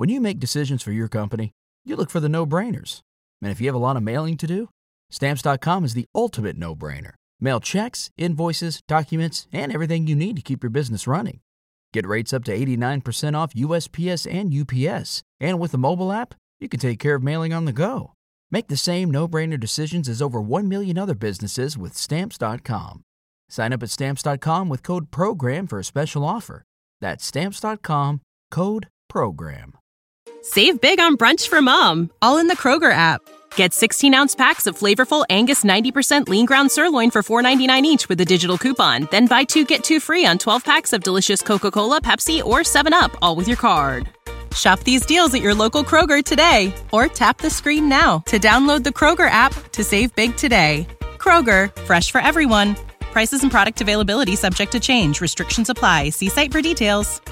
When you make decisions for your company, you look for the no-brainers. And if you have a lot of mailing to do, Stamps.com is the ultimate no-brainer. Mail checks, invoices, documents, and everything you need to keep your business running. Get rates up to 89% off USPS and UPS. And with the mobile app, you can take care of mailing on the go. Make the same no-brainer decisions as over 1 million other businesses with Stamps.com. Sign up at Stamps.com with code PROGRAM for a special offer. That's Stamps.com, code PROGRAM. Save big on brunch for mom, all in the Kroger app. Get 16-ounce packs of flavorful Angus 90% lean ground sirloin for $4.99 each with a digital coupon. Then buy 2, get 2 free on 12 packs of delicious Coca-Cola, Pepsi, or 7-Up, all with your card. Shop these deals at your local Kroger today, or tap the screen now to download the Kroger app to save big today. Kroger, fresh for everyone. Prices and product availability subject to change. Restrictions apply. See site for details.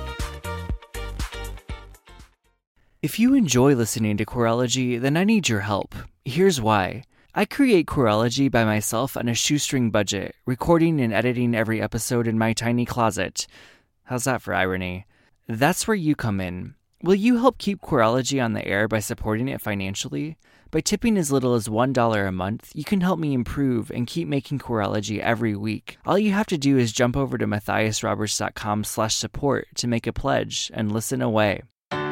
If you enjoy listening to Queerology, then I need your help. Here's why. I create Queerology by myself on a shoestring budget, recording and editing every episode in my tiny closet. How's that for irony? That's where you come in. Will you help keep Queerology on the air by supporting it financially? By tipping as little as $1 a month, you can help me improve and keep making Queerology every week. All you have to do is jump over to MatthiasRoberts.com/support to make a pledge and listen away.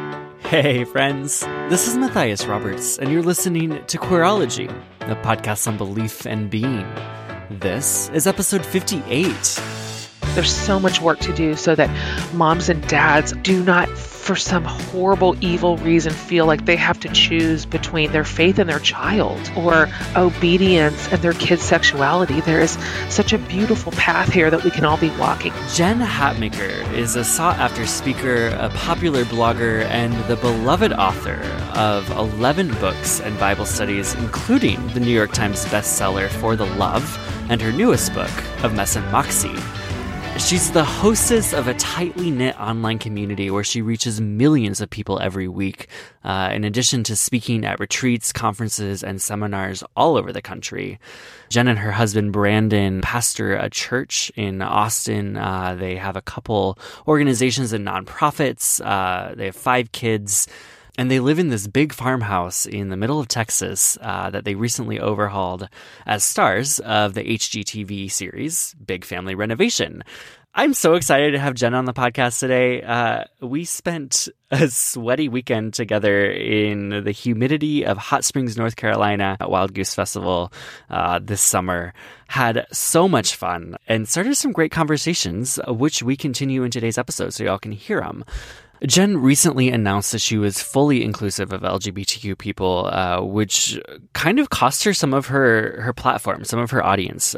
Hey friends, this is Matthias Roberts, and you're listening to Queerology, a podcast on belief and being. This is episode 58. There's so much work to do so that moms and dads do not, for some horrible, evil reason, feel like they have to choose between their faith and their child or obedience and their kid's sexuality. There is such a beautiful path here that we can all be walking. Jen Hatmaker is a sought-after speaker, a popular blogger, and the beloved author of 11 books and Bible studies, including the New York Times bestseller For the Love and her newest book of Mess and Moxie. She's the hostess of a tightly knit online community where she reaches millions of people every week, in addition to speaking at retreats, conferences, and seminars all over the country. Jen and her husband, Brandon, pastor a church in Austin. They have a couple organizations and nonprofits. They have 5 kids. And they live in this big farmhouse in the middle of Texas that they recently overhauled as stars of the HGTV series Big Family Renovation. I'm so excited to have Jen on the podcast today. We spent a sweaty weekend together in the humidity of Hot Springs, North Carolina at Wild Goose Festival this summer. Had so much fun and started some great conversations, which we continue in today's episode so y'all can hear them. Jen recently announced that she was fully inclusive of LGBTQ people, which kind of cost her some of her platform, some of her audience.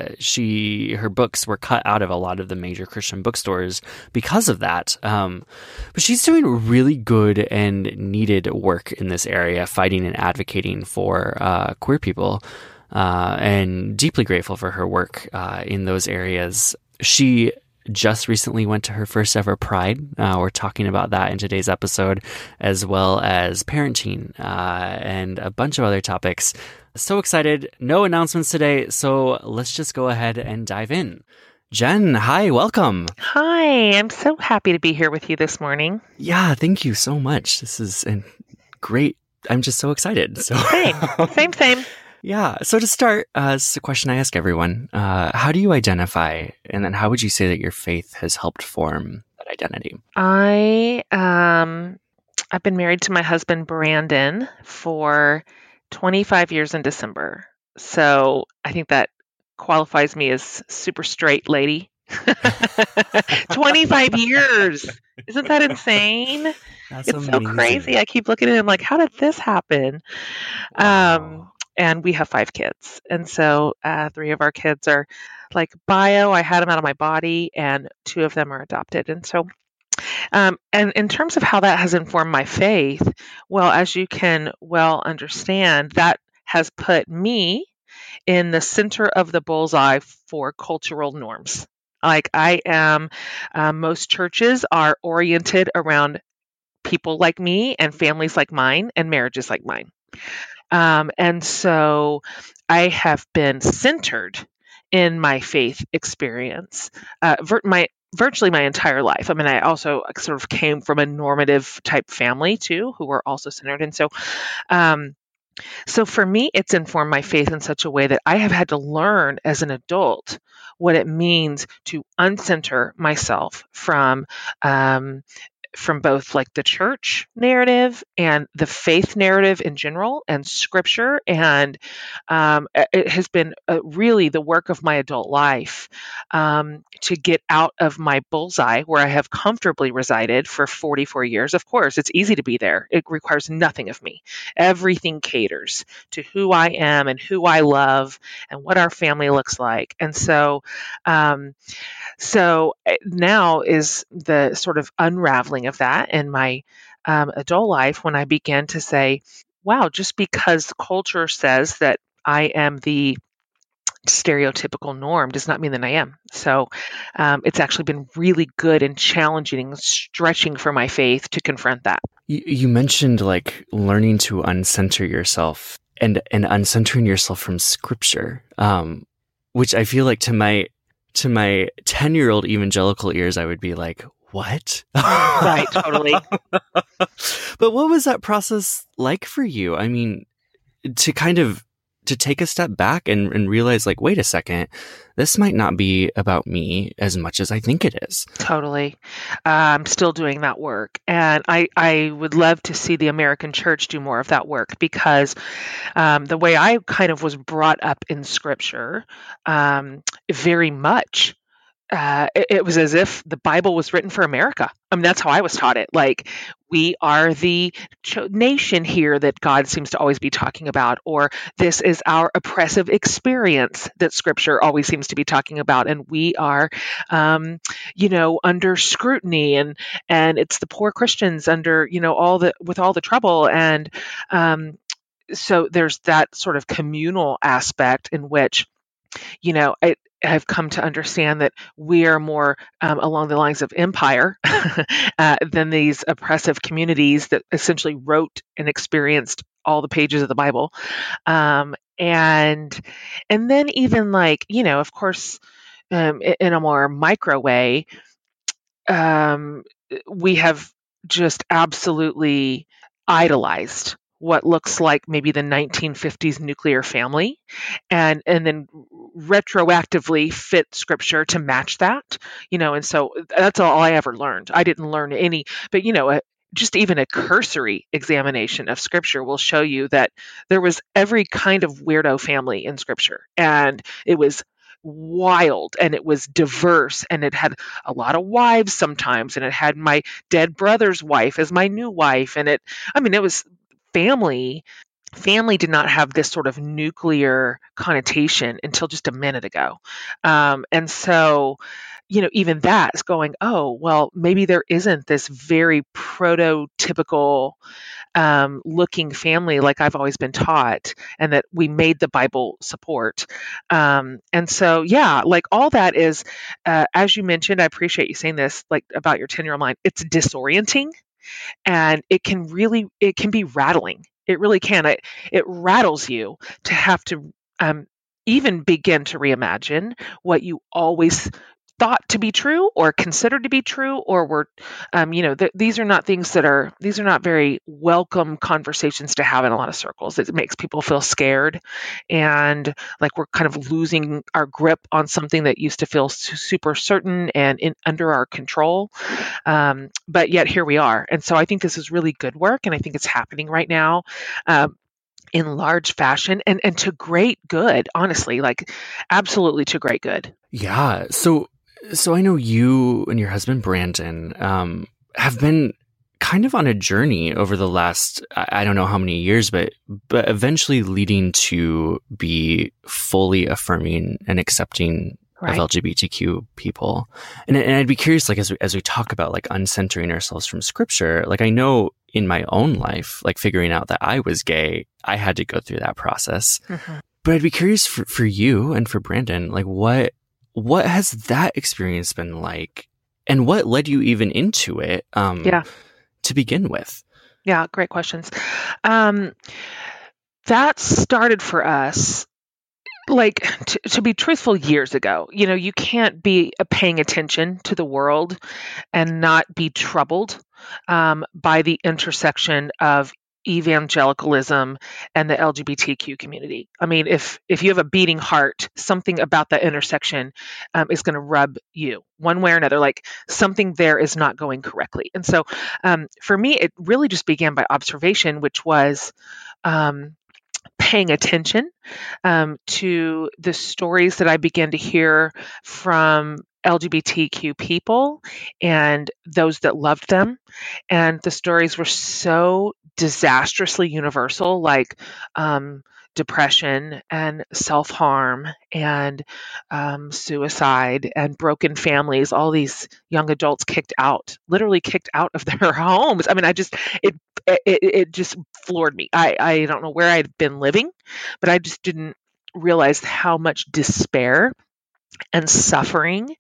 Her books were cut out of a lot of the major Christian bookstores because of that. But she's doing really good and needed work in this area, fighting and advocating for queer people, and deeply grateful for her work in those areas. She just recently went to her first ever Pride. We're talking about that in today's episode, as well as parenting and a bunch of other topics. So excited. No announcements today, so let's just go ahead and dive in. Jen, hi, welcome. Hi, I'm so happy to be here with you this morning. Yeah, thank you so much. This is great. I'm just so excited. So Same. Yeah. So to start, this is a question I ask everyone. How do you identify, and then how would you say that your faith has helped form that identity? I've been married to my husband, Brandon, for 25 years in December. So I think that qualifies me as super straight lady. 25 years. Isn't that insane? That's it's amazing. So crazy. I keep looking at him like, how did this happen? Wow. And we have 5 kids. And so 3 of our kids are like bio. I had them out of my body, and 2 of them are adopted. And so, and in terms of how that has informed my faith, well, as you can well understand, that has put me in the center of the bullseye for cultural norms. Like I am, most churches are oriented around people like me and families like mine and marriages like mine. And so I have been centered in my faith experience. virtually my entire life. I mean, I also sort of came from a normative type family too, who were also centered. And so for me, it's informed my faith in such a way that I have had to learn as an adult what it means to uncenter myself from both like the church narrative and the faith narrative in general and scripture. And it has been really the work of my adult life to get out of my bullseye where I have comfortably resided for 44 years. Of course, it's easy to be there. It requires nothing of me. Everything caters to who I am and who I love and what our family looks like. And so now is the sort of unraveling of that in my adult life when I began to say, wow, just because culture says that I am the stereotypical norm does not mean that I am. So it's actually been really good and challenging and stretching for my faith to confront that. You mentioned like learning to uncenter yourself and uncentering yourself from scripture, which I feel like to my 10-year-old evangelical ears, I would be like, what? Right, totally. But what was that process like for you? I mean, to take a step back and realize like, wait a second, this might not be about me as much as I think it is. Totally. I'm still doing that work. And I would love to see the American church do more of that work because the way I kind of was brought up in scripture, very much, it was as if the Bible was written for America. I mean, that's how I was taught it. Like, we are the nation here that God seems to always be talking about, or this is our oppressive experience that Scripture always seems to be talking about, and we are, under scrutiny, and it's the poor Christians under, with all the trouble, and so there's that sort of communal aspect in which, I've come to understand that we are more along the lines of empire than these oppressive communities that essentially wrote and experienced all the pages of the Bible. And then even like, of course, in a more micro way, we have just absolutely idolized what looks like maybe the 1950s nuclear family, and then retroactively fit scripture to match that, and so that's all I ever learned. I didn't learn any, but just even a cursory examination of scripture will show you that there was every kind of weirdo family in scripture, and it was wild and it was diverse, and it had a lot of wives sometimes, and it had my dead brother's wife as my new wife, and it was family did not have this sort of nuclear connotation until just a minute ago. And so, even that's going, oh, well, maybe there isn't this very prototypical looking family like I've always been taught, and that we made the Bible support. And so, yeah, like all that is, as you mentioned, I appreciate you saying this, like about your 10-year-old mind, it's disorienting. And it can be rattling. It really can. It rattles you to have to even begin to reimagine what you always thought to be true or considered to be true, or were, these are not very welcome conversations to have in a lot of circles. It makes people feel scared and like we're kind of losing our grip on something that used to feel super certain and under our control. But yet here we are. And so I think this is really good work, and I think it's happening right now. In large fashion and to great good, honestly, like absolutely to great good. Yeah. So I know you and your husband, Brandon, have been kind of on a journey over the last, I don't know how many years, but eventually leading to be fully affirming and accepting of LGBTQ people. And I'd be curious, like, as we talk about like uncentering ourselves from scripture, like I know in my own life, like figuring out that I was gay, I had to go through that process. Mm-hmm. But I'd be curious for you and for Brandon, like what has that experience been like, and what led you even into it to begin with? Yeah, great questions. That started for us like to be truthful, years ago, you can't be paying attention to the world and not be troubled by the intersection of evangelicalism and the LGBTQ community. I mean, if you have a beating heart, something about that intersection is going to rub you one way or another. Like something there is not going correctly. And so, for me, it really just began by observation, which was paying attention to the stories that I began to hear from LGBTQ people and those that loved them. And the stories were so disastrously universal, like depression and self-harm and suicide and broken families, all these young adults literally kicked out of their homes. I mean, it just floored me. I don't know where I'd been living, but I just didn't realize how much despair and suffering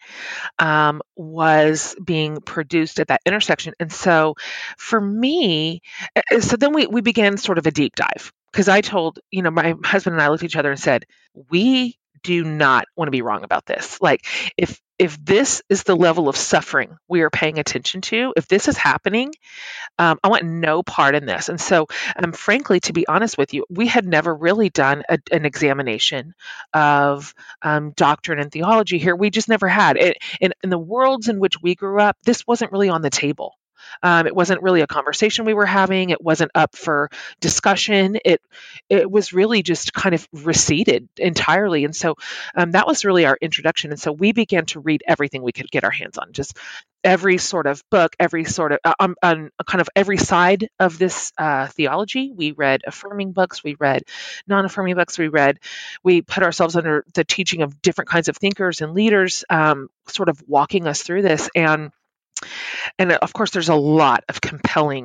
was being produced at that intersection. And so for me, so then we began sort of a deep dive, because I told, my husband and I looked at each other and said, we do not want to be wrong about this. Like if this is the level of suffering we are paying attention to, if this is happening, I want no part in this. And so, frankly, to be honest with you, we had never really done an examination of doctrine and theology here. We just never had it. In the worlds in which we grew up, this wasn't really on the table. It wasn't really a conversation we were having. It wasn't up for discussion. It was really just kind of receded entirely. And so that was really our introduction. And so we began to read everything we could get our hands on, just every sort of book, every sort of on kind of every side of this theology. We read affirming books, we read non-affirming books, we put ourselves under the teaching of different kinds of thinkers and leaders, sort of walking us through this. And of course, there's a lot of compelling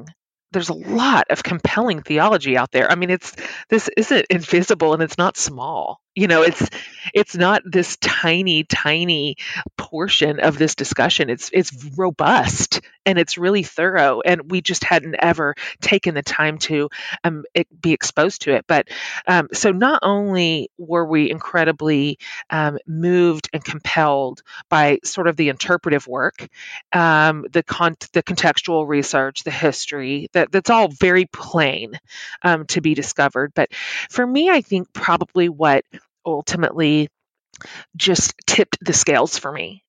theology out there. I mean, this isn't invisible and it's not small. It's not this tiny portion of this discussion. It's robust and it's really thorough. And we just hadn't ever taken the time to be exposed to it. But so not only were we incredibly moved and compelled by sort of the interpretive work, the contextual research, the history, that's all very plain to be discovered. But for me, I think probably what ultimately just tipped the scales for me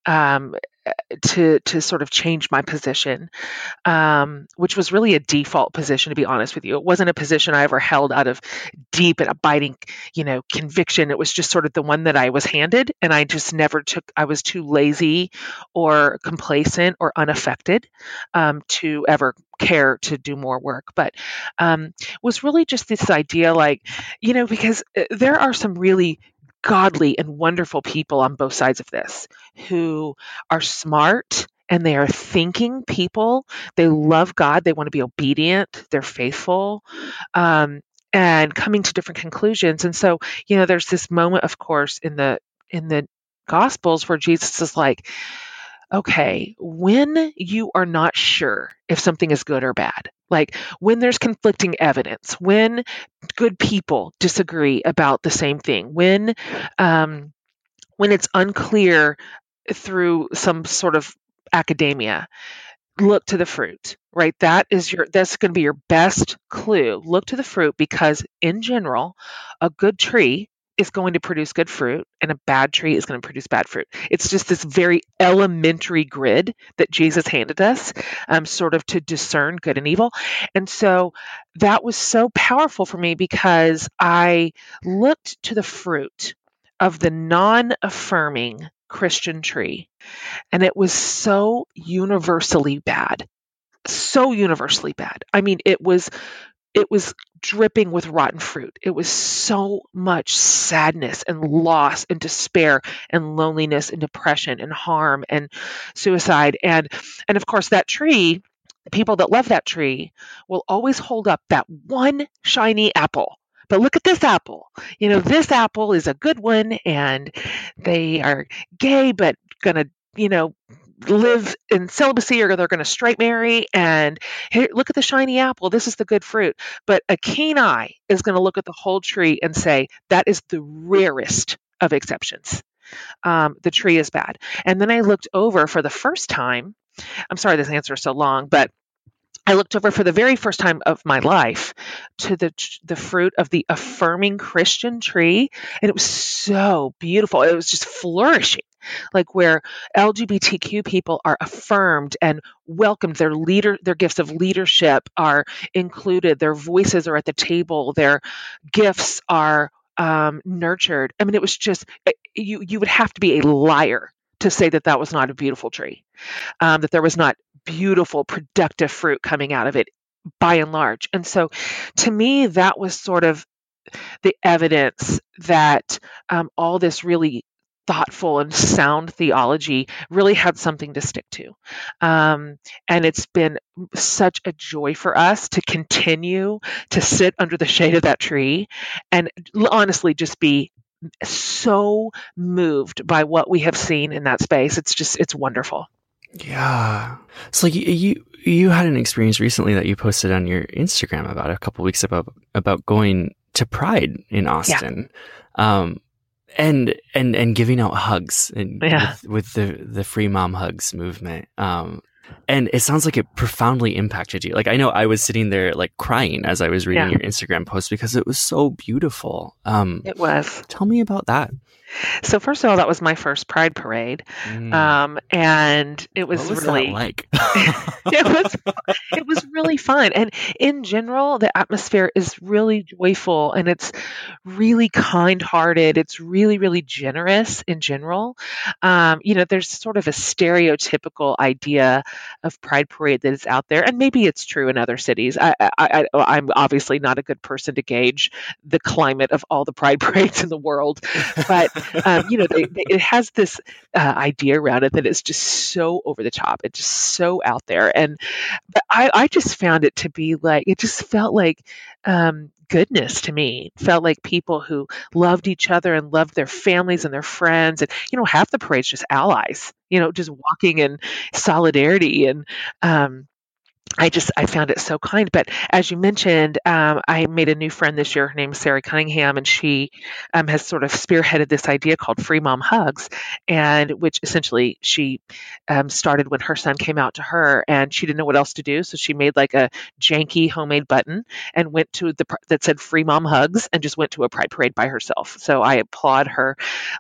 to sort of change my position, which was really a default position, to be honest with you. It wasn't a position I ever held out of deep and abiding, conviction. It was just sort of the one that I was handed, and I just never I was too lazy or complacent or unaffected to ever care to do more work. But was really just this idea, like, because there are some really godly and wonderful people on both sides of this who are smart and they are thinking people. They love God. They want to be obedient. They're faithful, and coming to different conclusions. And so, there's this moment, of course, in the Gospels where Jesus is like, okay, when you are not sure if something is good or bad, like when there's conflicting evidence, when good people disagree about the same thing, when it's unclear through some sort of academia, look to the fruit, right? That's going to be your best clue. Look to the fruit, because in general, a good tree is going to produce good fruit and a bad tree is going to produce bad fruit. It's just this very elementary grid that Jesus handed us, sort of to discern good and evil. And so that was so powerful for me, because I looked to the fruit of the non-affirming Christian tree, and it was so universally bad. So universally bad. I mean, it was dripping with rotten fruit. It was so much sadness and loss and despair and loneliness and depression and harm and suicide. And of course, that tree, the people that love that tree will always hold up that one shiny apple. But look at this apple. This apple is a good one, and they are gay, but gonna, live in celibacy or they're going to straight marry, and here, look at the shiny apple. This is the good fruit. But a keen eye is going to look at the whole tree and say, that is the rarest of exceptions. The tree is bad. And then I looked over for the first time. I'm sorry this answer is so long, but I looked over for the very first time of my life to the fruit of the affirming Christian tree, and it was so beautiful. It was just flourishing, like where LGBTQ people are affirmed and welcomed. Their gifts of leadership are included. Their voices are at the table. Their gifts are nurtured. I mean, it was just you would have to be a liar to say that that was not a beautiful tree, that there was not beautiful, productive fruit coming out of it by and large. And so to me, that was sort of the evidence that all this really thoughtful and sound theology really had something to stick to. And it's been such a joy for us to continue to sit under the shade of that tree and honestly just be so moved by what we have seen in that space. It's wonderful. Yeah. So you had an experience recently that you posted on your Instagram about a couple weeks about going to Pride in Austin. Yeah. And giving out hugs and with the Free Mom Hugs movement. And it sounds like it profoundly impacted you. Like, I know I was sitting there like crying as I was reading your Instagram post because it was so beautiful. It was. Tell me about that. So first of all, that was my first Pride parade, and it was, what was really that like. it was really fun. And in general, the atmosphere is really joyful and it's really kind-hearted. It's really, really generous in general. There's sort of a stereotypical idea of Pride parade that is out there, and maybe it's true in other cities. I'm obviously not a good person to gauge the climate of all the Pride parades in the world, but it has this idea around it that it's just so over the top. It's just so out there. But I just found it to be like, it just felt like goodness to me. It felt like people who loved each other and loved their families and their friends. And, half the parade's just allies, just walking in solidarity. And, I found it so kind. But as you mentioned, I made a new friend this year. Her name is Sarah Cunningham, and she has sort of spearheaded this idea called Free Mom Hugs, and which essentially she started when her son came out to her, and she didn't know what else to do, so she made like a janky homemade button and went to that said Free Mom Hugs, and just went to a Pride parade by herself. So I applaud her.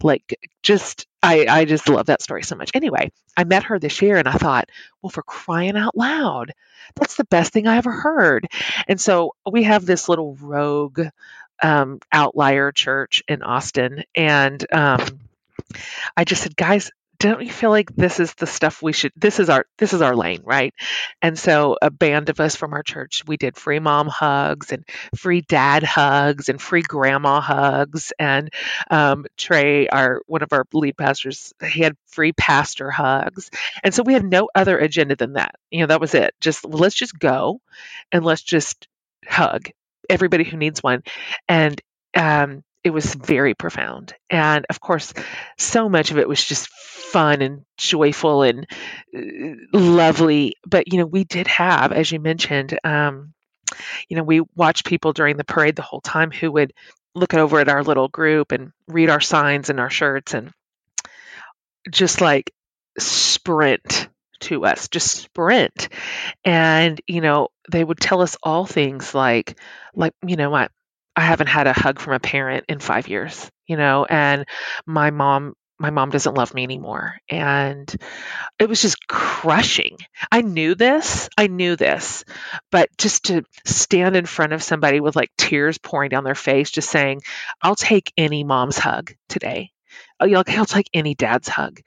I just love that story so much. Anyway, I met her this year and I thought, well, for crying out loud, that's the best thing I ever heard. And so we have this little rogue outlier church in Austin. And I just said, guys, don't you feel like this is the stuff this is our lane, right? And so a band of us from our church, we did free mom hugs and free dad hugs and free grandma hugs. And Trey, one of our lead pastors, he had free pastor hugs. And so we had no other agenda than that. That was it. Let's just go and let's just hug everybody who needs one. And it was very profound. And of course, so much of it was just fun and joyful and lovely. But, we did have, as you mentioned, we watched people during the parade the whole time who would look over at our little group and read our signs and our shirts and just like sprint to us, just sprint. And, they would tell us all things like, I haven't had a hug from a parent in 5 years, and my mom doesn't love me anymore. And it was just crushing. I knew this, but just to stand in front of somebody with like tears pouring down their face, just saying, I'll take any mom's hug today. I'll take any dad's hug.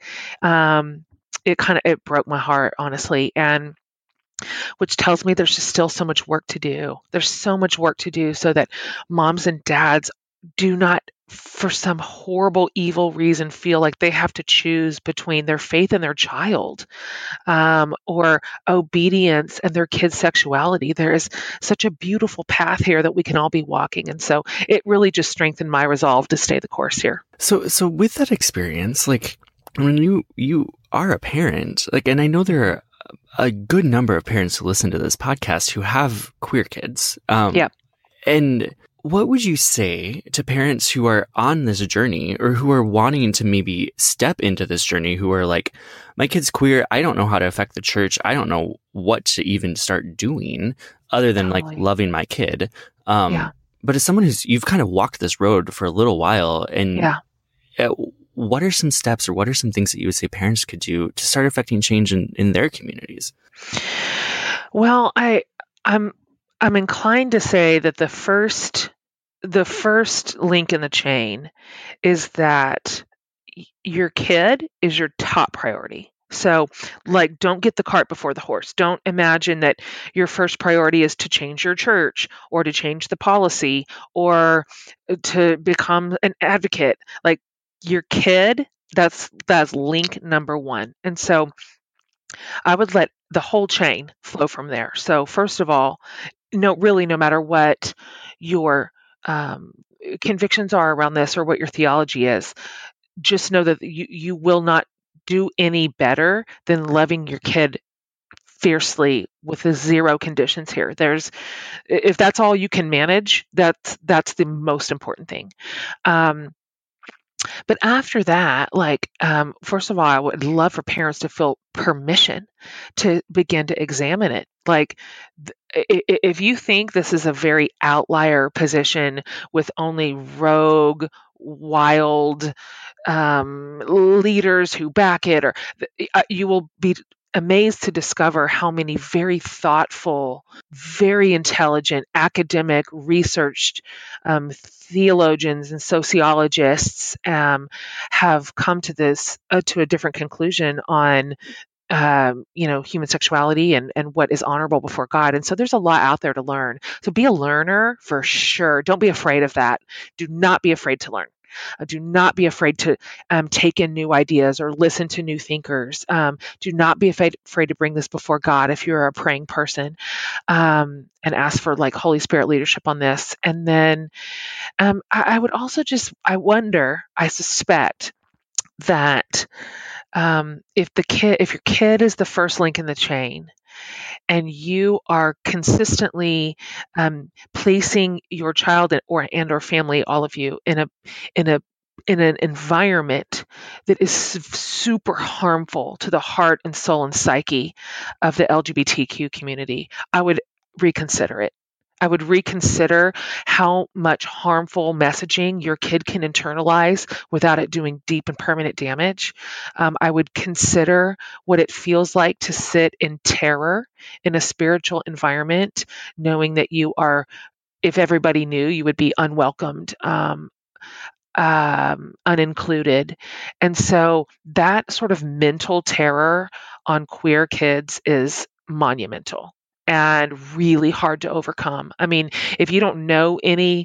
It broke my heart, honestly. And which tells me there's just still so much work to do. There's so much work to do so that moms and dads do not, for some horrible, evil reason, feel like they have to choose between their faith and their child, or obedience and their kid's sexuality. There is such a beautiful path here that we can all be walking. And so it really just strengthened my resolve to stay the course here. So with that experience, like, when you are a parent, like, and I know there are a good number of parents who listen to this podcast who have queer kids. Yeah. And what would you say to parents who are on this journey or who are wanting to maybe step into this journey, who are like, my kid's queer, I don't know how to affect the church, I don't know what to even start doing other than like loving my kid. But as someone you've kind of walked this road for a little while, and what are some steps or what are some things that you would say parents could do to start affecting change in their communities? Well, I'm inclined to say that the first link in the chain is that your kid is your top priority. So, like, don't get the cart before the horse. Don't imagine that your first priority is to change your church or to change the policy or to become an advocate. Like, your kid, that's link number one. And so I would let the whole chain flow from there. So first of all, no matter what your convictions are around this or what your theology is, just know that you will not do any better than loving your kid fiercely with the zero conditions here. If that's all you can manage, that's the most important thing. But after that, first of all, I would love for parents to feel permission to begin to examine it. Like, if you think this is a very outlier position with only rogue, wild leaders who back it, or you will be amazed to discover how many very thoughtful, very intelligent, academic, researched theologians and sociologists have come to this to a different conclusion on human sexuality and what is honorable before God. And so there's a lot out there to learn. So be a learner for sure. Don't be afraid of that. Do not be afraid to learn. Do not be afraid to take in new ideas or listen to new thinkers. Do not be afraid to bring this before God if you're a praying person, and ask for like Holy Spirit leadership on this. And then I would also I suspect that if your kid is the first link in the chain, and you are consistently placing your child or family, all of you, in an environment that is super harmful to the heart and soul and psyche of the LGBTQ community, I would reconsider it. I would reconsider how much harmful messaging your kid can internalize without it doing deep and permanent damage. I would consider what it feels like to sit in terror in a spiritual environment, knowing that if everybody knew, you would be unwelcomed, unincluded. And so that sort of mental terror on queer kids is monumental and really hard to overcome. I mean, if you don't know any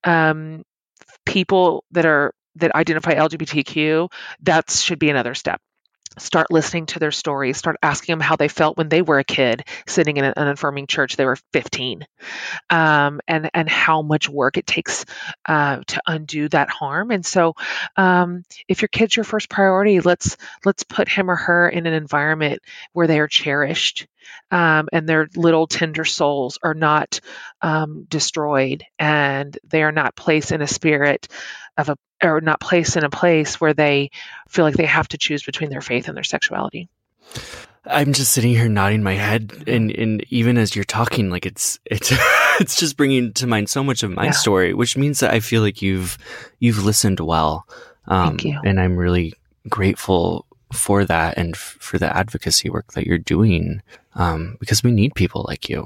people that identify LGBTQ, that should be another step. Start listening to their stories. Start asking them how they felt when they were a kid sitting in an unaffirming church. They were 15, and how much work it takes to undo that harm. And so, if your kid's your first priority, let's put him or her in an environment where they are cherished, and their little tender souls are not destroyed, and they are not placed in a spirit or not placed in a place where they feel like they have to choose between their faith and their sexuality. I'm just sitting here nodding my head, and even as you're talking, like it's it's just bringing to mind so much of my story, which means that I feel like you've listened well. Thank you. And I'm really grateful for that and for the advocacy work that you're doing, because we need people like you.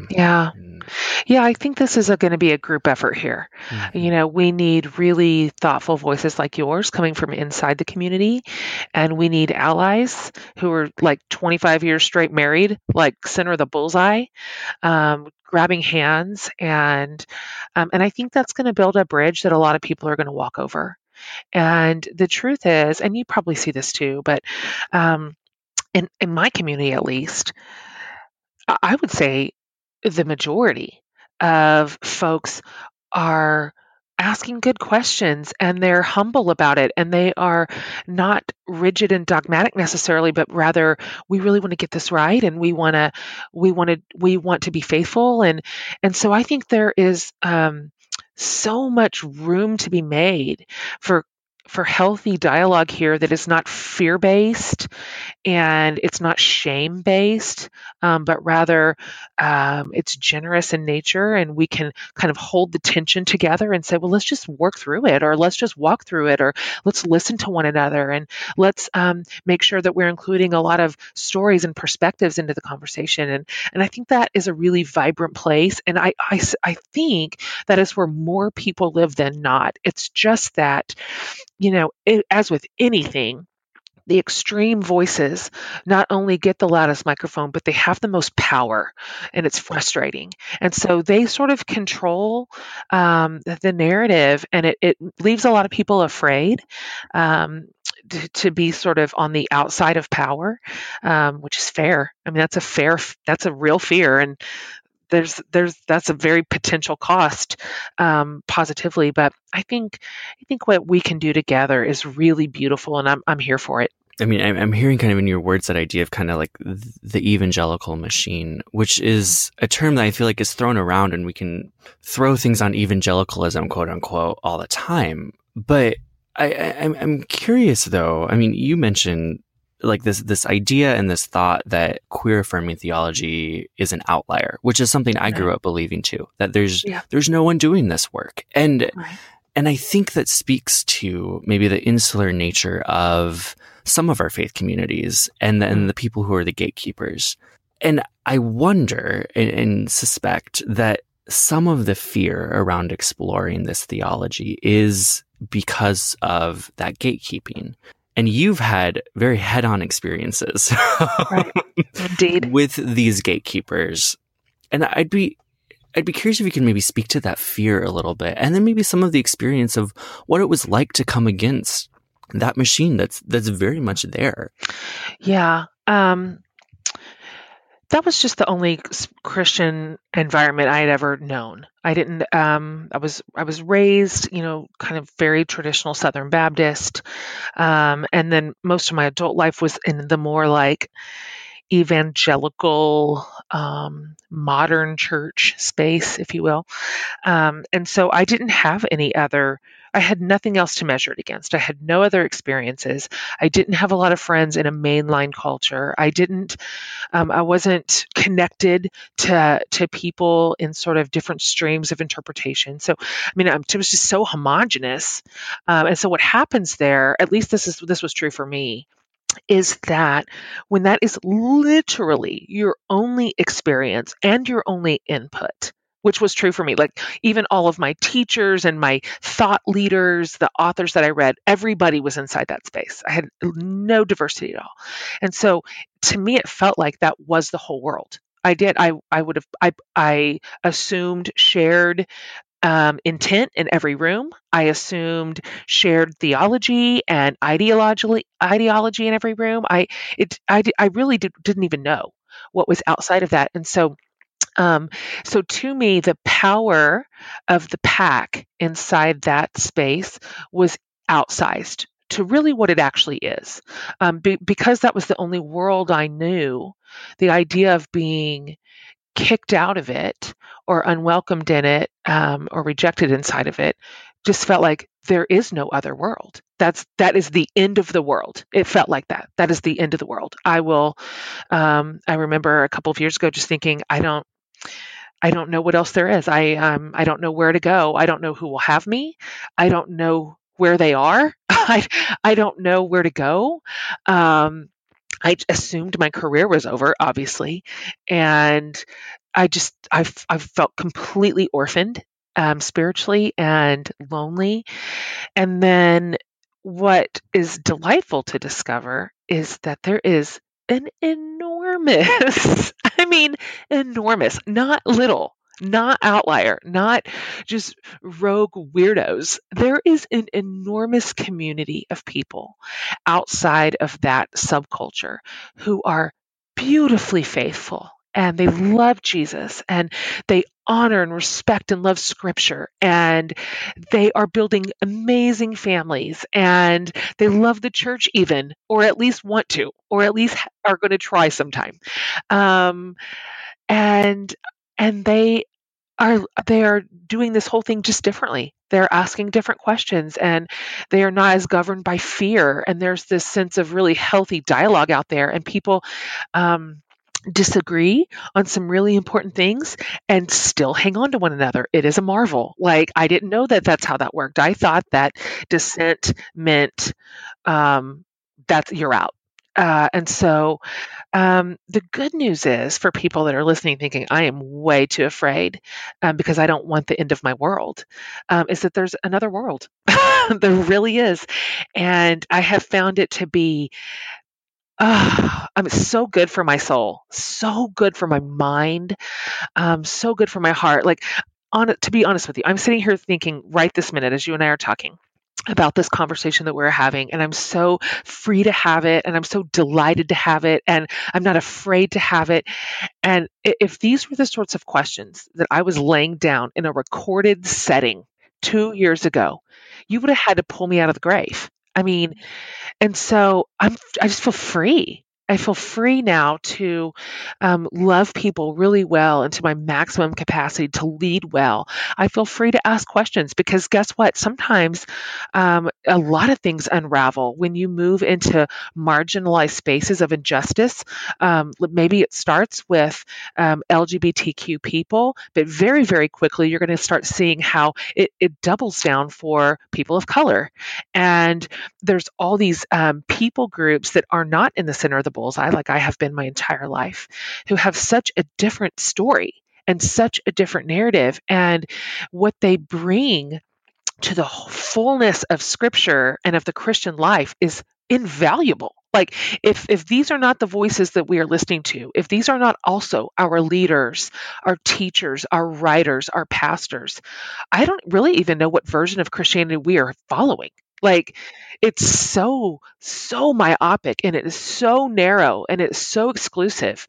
I think this is going to be a group effort here. Mm-hmm. We need really thoughtful voices like yours coming from inside the community, and we need allies who are like 25 years straight married, like center of the bullseye, grabbing hands, and I think that's going to build a bridge that a lot of people are going to walk over. And the truth is, and you probably see this too, but in my community at least, I would say the majority of folks are asking good questions, and they're humble about it, and they are not rigid and dogmatic necessarily, but rather we really want to get this right, and we want to be faithful, and so I think there is so much room to be made for healthy dialogue here that is not fear-based and it's not shame-based, but rather it's generous in nature, and we can kind of hold the tension together and say, well, let's just work through it, or let's just walk through it, or let's listen to one another, and let's make sure that we're including a lot of stories and perspectives into the conversation. And I think that is a really vibrant place, and I think that is where more people live than not. It's just that, as with anything, the extreme voices not only get the loudest microphone, but they have the most power, and it's frustrating. And so they sort of control the narrative, and it leaves a lot of people afraid to be sort of on the outside of power, which is fair. I mean, that's a real fear, and that's a very potential cost, positively, but I think what we can do together is really beautiful, and I'm here for it. I mean, I'm hearing kind of in your words that idea of kind of like the evangelical machine, which is a term that I feel like is thrown around, and we can throw things on evangelicalism, quote unquote, all the time. But I'm curious though. I mean, you mentioned like this idea and this thought that queer affirming theology is an outlier, which is something I grew up believing too, that there's no one doing this work. And I think that speaks to maybe the insular nature of some of our faith communities and the people who are the gatekeepers. And I wonder and suspect that some of the fear around exploring this theology is because of that gatekeeping. And you've had very head-on experiences Indeed. with these gatekeepers. And I'd be curious if you could maybe speak to that fear a little bit, and then maybe some of the experience of what it was like to come against that machine that's very much there. Yeah. That was just the only Christian environment I had ever known. I didn't, I was raised, kind of very traditional Southern Baptist. And then most of my adult life was in the more like evangelical, modern church space, if you will. And so I didn't have I had nothing else to measure it against. I had no other experiences. I didn't have a lot of friends in a mainline culture. I wasn't connected to people in sort of different streams of interpretation. So, I mean, it was just so homogenous. And so what happens there, at least this was true for me, is that when that is literally your only experience and your only input, which was true for me, like even all of my teachers and my thought leaders, the authors that I read, everybody was inside that space. I had no diversity at all. And so to me, it felt like that was the whole world. I assumed shared intent in every room. I assumed shared theology and ideology in every room. I really didn't even know what was outside of that. And so to me, the power of the pack inside that space was outsized to really what it actually is. Because that was the only world I knew, the idea of being kicked out of it or unwelcomed in it, or rejected inside of it just felt like there is no other world. That is the end of the world. It felt like that. That is the end of the world. I remember a couple of years ago just thinking, I don't know what else there is. I don't know where to go. I don't know who will have me. I don't know where they are. I don't know where to go. I assumed my career was over, obviously, and I felt completely orphaned, spiritually and lonely. And then what is delightful to discover is that there is an enormous, I mean, enormous, not little, not outlier, not just rogue weirdos. There is an enormous community of people outside of that subculture who are beautifully faithful and they love Jesus, and they honor and respect and love Scripture, and they are building amazing families, and they love the church even, or at least want to, or at least are going to try sometime. Um, and and they are doing this whole thing just differently. They're asking different questions, and they are not as governed by fear. And there's this sense of really healthy dialogue out there, and people disagree on some really important things and still hang on to one another. It is a marvel. Like, I didn't know that that's how that worked. I thought that dissent meant that you're out. And so the good news is, for people that are listening thinking, I am way too afraid because I don't want the end of my world, is that there's another world. There really is. And I have found it to be so good for my soul, so good for my mind, so good for my heart. Like, to be honest with you, I'm sitting here thinking right this minute as you and I are talking about this conversation that we're having, and I'm so free to have it, and I'm so delighted to have it, and I'm not afraid to have it. And if these were the sorts of questions that I was laying down in a recorded setting 2 years ago, you would have had to pull me out of the grave. I mean, and so I just feel free. I feel free now to love people really well and to my maximum capacity to lead well. I feel free to ask questions because guess what? Sometimes a lot of things unravel when you move into marginalized spaces of injustice. Maybe it starts with LGBTQ people, but very, very quickly you're going to start seeing how it doubles down for people of color. And there's all these people groups that are not in the center of the bullseye, like I have been my entire life, who have such a different story and such a different narrative. And what they bring to the fullness of Scripture and of the Christian life is invaluable. Like, if these are not the voices that we are listening to, if these are not also our leaders, our teachers, our writers, our pastors, I don't really even know what version of Christianity we are following. Like, it's so myopic, and it is so narrow, and it's so exclusive,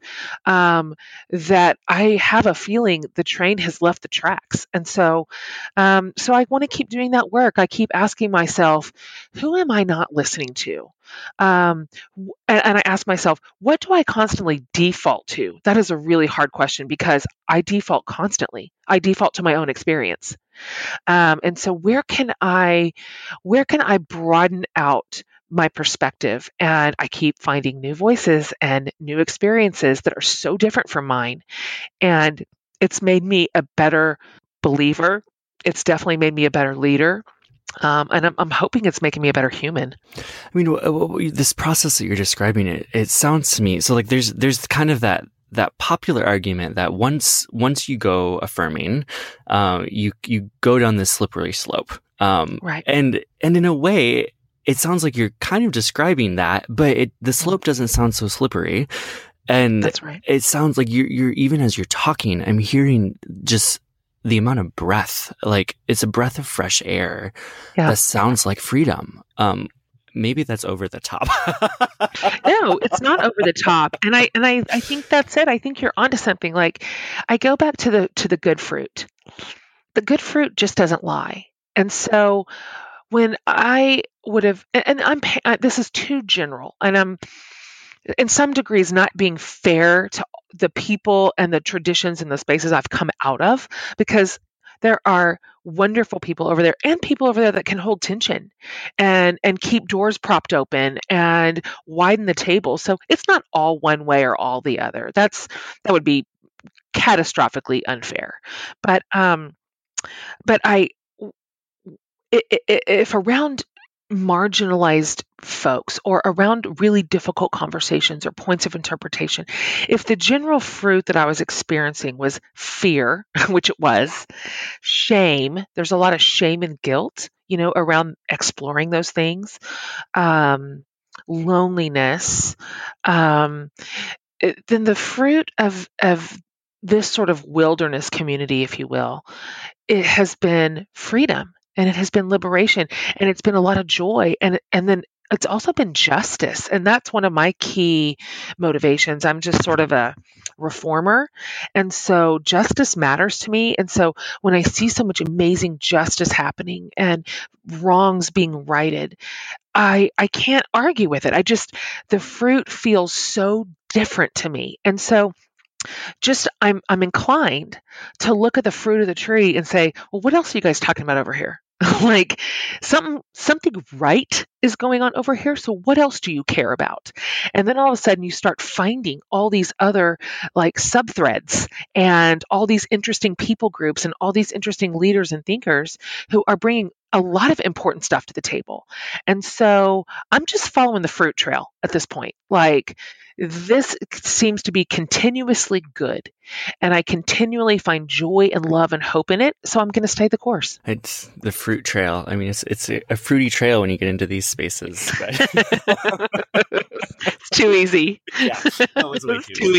that I have a feeling the train has left the tracks. And so I want to keep doing that work. I keep asking myself, who am I not listening to? And I ask myself, what do I constantly default to? That is a really hard question because I default constantly. I default to my own experience. And so where can I broaden out my perspective? And I keep finding new voices and new experiences that are so different from mine. And it's made me a better believer. It's definitely made me a better leader. And I'm hoping it's making me a better human. I mean, this process that you're describing, it sounds to me, so like there's kind of that popular argument that once you go affirming, you go down this slippery slope. Right. And in a way, it sounds like you're kind of describing that, but the slope doesn't sound so slippery. And that's right. It sounds like you're even as you're talking, I'm hearing just the amount of breath, like it's a breath of fresh air that sounds like freedom. Maybe that's over the top. No, it's not over the top. And I think that's it. I think you're onto something. Like, I go back to the good fruit. The good fruit just doesn't lie. And so when I would have, and this is too general, and I'm in some degrees not being fair to the people and the traditions and the spaces I've come out of, because there are wonderful people over there and people over there that can hold tension and keep doors propped open and widen the table. So it's not all one way or all the other. That would be catastrophically unfair. But if around marginalized folks or around really difficult conversations or points of interpretation, if the general fruit that I was experiencing was fear, which it was, shame, there's a lot of shame and guilt, around exploring those things, loneliness, then the fruit of this sort of wilderness community, if you will, it has been freedom. And it has been liberation, and it's been a lot of joy, and then it's also been justice. And that's one of my key motivations. I'm just sort of a reformer. And so justice matters to me. And so when I see so much amazing justice happening and wrongs being righted, I can't argue with it. The fruit feels so different to me. And so just I'm inclined to look at the fruit of the tree and say, well, what else are you guys talking about over here? Like something right is going on over here. So what else do you care about? And then all of a sudden you start finding all these other like subthreads and all these interesting people groups and all these interesting leaders and thinkers who are bringing a lot of important stuff to the table. And so I'm just following the fruit trail at this point. Like this seems to be continuously good, and I continually find joy and love and hope in it. So I'm going to stay the course. It's the fruit trail. I mean, it's a fruity trail when you get into these spaces. But it's too easy. Yeah, that was way too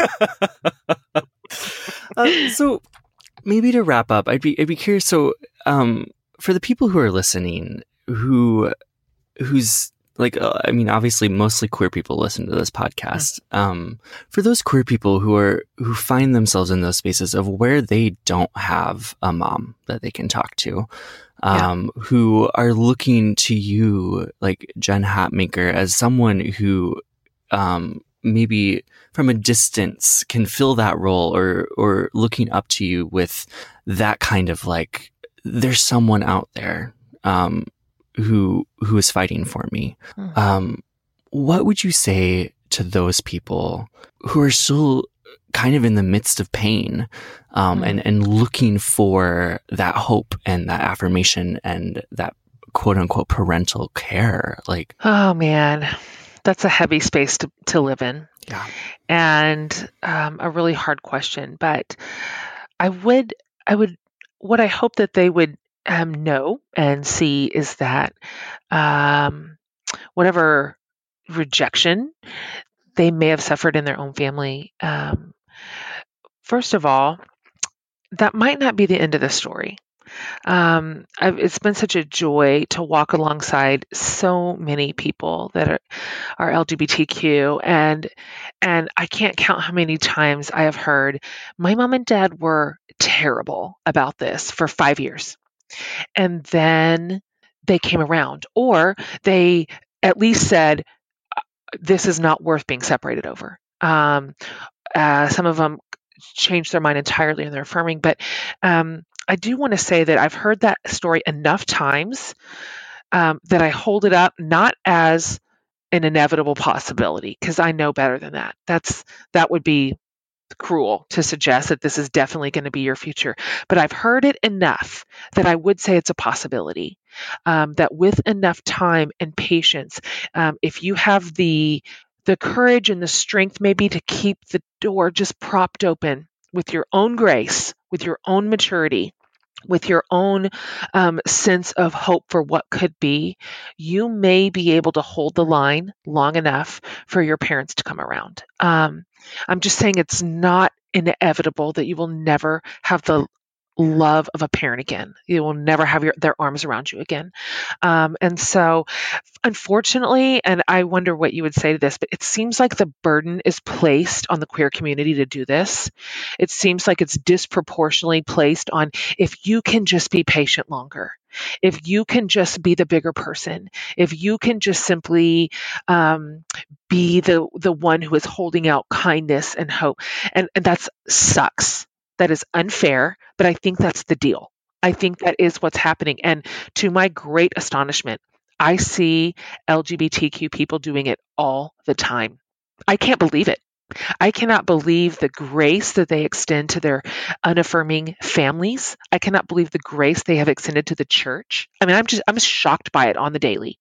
easy. So maybe to wrap up, I'd be curious. So for the people who are listening, who's like, I mean, obviously, mostly queer people listen to this podcast. For those queer people who find themselves in those spaces of where they don't have a mom that they can talk to, who are looking to you, like Jen Hatmaker, as someone who maybe from a distance can fill that role, or looking up to you with that kind of like, there's someone out there who is fighting for me. What would you say to those people who are still kind of in the midst of pain, and looking for that hope and that affirmation and that quote unquote parental care? Like, oh man, that's a heavy space to live in. Yeah. And a really hard question, but what I hope that they would know and see is that whatever rejection they may have suffered in their own family, first of all, that might not be the end of the story. It's been such a joy to walk alongside so many people that are LGBTQ, and I can't count how many times I have heard my mom and dad were terrible about this for 5 years. And then they came around, or they at least said, this is not worth being separated over. Some of them changed their mind entirely and they're affirming. But I do want to say that I've heard that story enough times that I hold it up not as an inevitable possibility, because I know better than that. That would be cruel to suggest that this is definitely going to be your future. But I've heard it enough that I would say it's a possibility, that with enough time and patience, if you have the courage and the strength maybe to keep the door just propped open with your own grace, with your own maturity, with your own sense of hope for what could be, you may be able to hold the line long enough for your parents to come around. I'm just saying it's not inevitable that you will never have the love of a parent again. You will never have their arms around you again. And so, unfortunately, and I wonder what you would say to this, but it seems like the burden is placed on the queer community to do this. It seems like it's disproportionately placed on, if you can just be patient longer, if you can just be the bigger person, if you can just simply be the one who is holding out kindness and hope. And that sucks. That is unfair, but I think that's the deal. I think that is what's happening. And to my great astonishment, I see LGBTQ people doing it all the time. I can't believe it. I cannot believe the grace that they extend to their unaffirming families. I cannot believe the grace they have extended to the church. I mean, I'm shocked by it on the daily.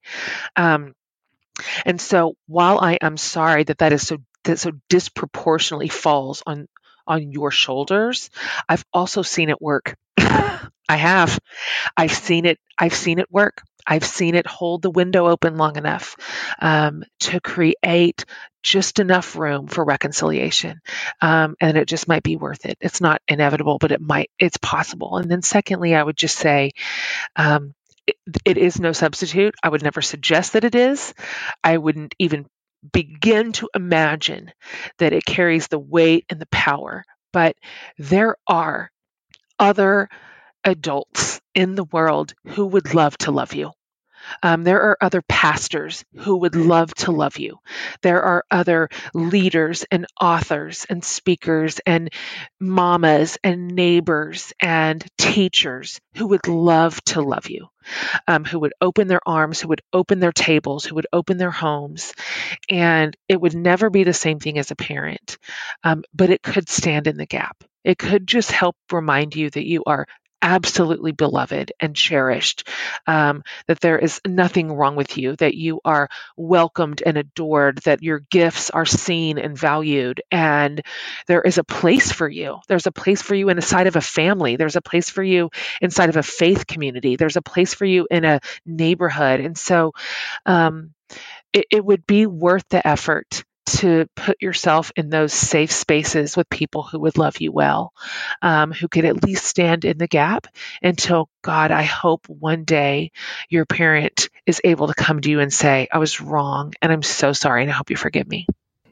And so while I am sorry that so disproportionately falls on your shoulders, I've also seen it work. I have. I've seen it work. I've seen it hold the window open long enough to create just enough room for reconciliation. And it just might be worth it. It's not inevitable, but it's possible. And then secondly, I would just say, it is no substitute. I would never suggest that it is. I wouldn't even begin to imagine that it carries the weight and the power. But there are other adults in the world who would love to love you. There are other pastors who would love to love you. There are other leaders and authors and speakers and mamas and neighbors and teachers who would love to love you, who would open their arms, who would open their tables, who would open their homes. And it would never be the same thing as a parent, but it could stand in the gap. It could just help remind you that you are absolutely beloved and cherished, that there is nothing wrong with you, that you are welcomed and adored, that your gifts are seen and valued, and there is a place for you. There's a place for you inside of a family. There's a place for you inside of a faith community. There's a place for you in a neighborhood. And so it would be worth the effort to put yourself in those safe spaces with people who would love you well, who could at least stand in the gap until, God, I hope one day your parent is able to come to you and say, I was wrong and I'm so sorry and I hope you forgive me.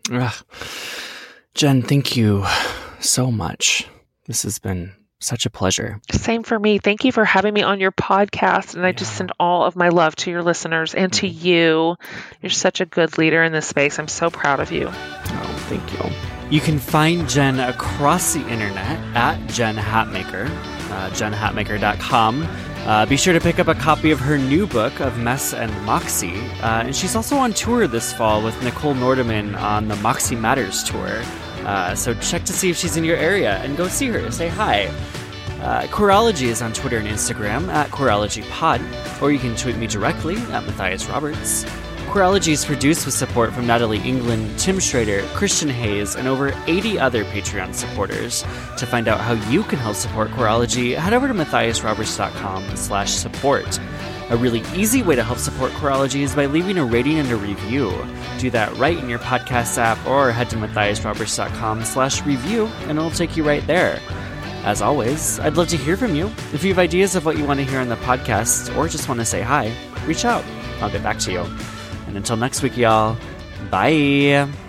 Jen, thank you so much. This has been such a pleasure. Same for me. Thank you for having me on your podcast. And I just send all of my love to your listeners and to you. You're such a good leader in this space. I'm so proud of you. Oh, thank you. You can find Jen across the internet at Jen Hatmaker, jenhatmaker.com. Be sure to pick up a copy of her new book of Mess and Moxie. And she's also on tour this fall with Nicole Nordeman on the Moxie Matters tour. So check to see if she's in your area and go see her. Say hi. Queerology is on Twitter and Instagram at QueerologyPod, or you can tweet me directly at Matthias Roberts. Queerology is produced with support from Natalie England, Tim Schrader, Christian Hayes, and over 80 other Patreon supporters. To find out how you can help support Queerology, head over to MatthiasRoberts.com/support. A really easy way to help support Queerology is by leaving a rating and a review. Do that right in your podcast app or head to MatthiasRoberts.com/review and it'll take you right there. As always, I'd love to hear from you. If you have ideas of what you want to hear on the podcast or just want to say hi, reach out. I'll get back to you. And until next week, y'all, bye.